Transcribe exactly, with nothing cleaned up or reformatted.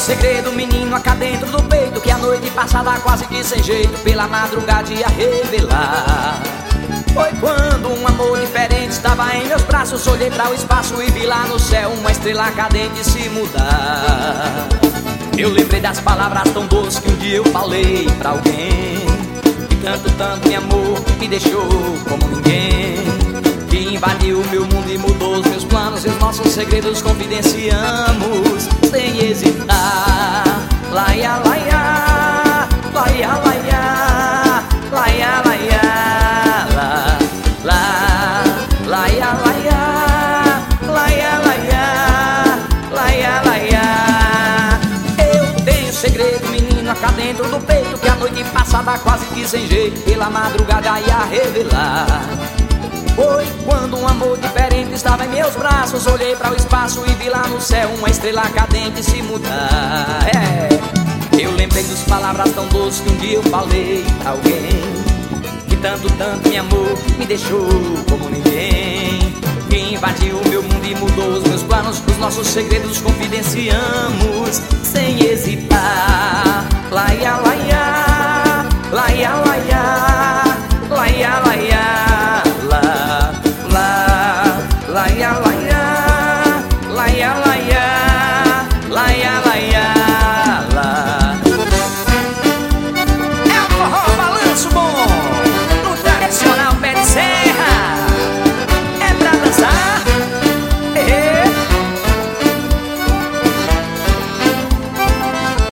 segredo, menino, cá dentro do peito, que a noite passada quase que sem jeito, pela madrugada ia revelar. Foi quando um amor diferente estava em meus braços, olhei para o espaço e vi lá no céu uma estrela cadente se mudar. Eu lembrei das palavras tão doces que um dia eu falei pra alguém, que tanto, tanto me amou, me deixou como ninguém, que invadiu o meu mundo e mudou os meus planos, e os nossos segredos confidenciamos sem hesitar. Laia, laia, laia, laia, laia, laia, la, la, laia, laia, laia, laia, laia, laia. Eu tenho segredo, menino, cá dentro do peito, que a noite passada quase que sem jeito, pela madrugada ia revelar. Foi quando um amor diferente estava em meus braços, olhei para o espaço e vi lá no céu uma estrela cadente se mudar. É, eu lembrei das palavras tão doces que um dia eu falei pra alguém, que tanto, tanto me amou, me deixou como ninguém, que invadiu o meu mundo e mudou os meus planos, os nossos segredos confidenciamos sem hesitar. Laia,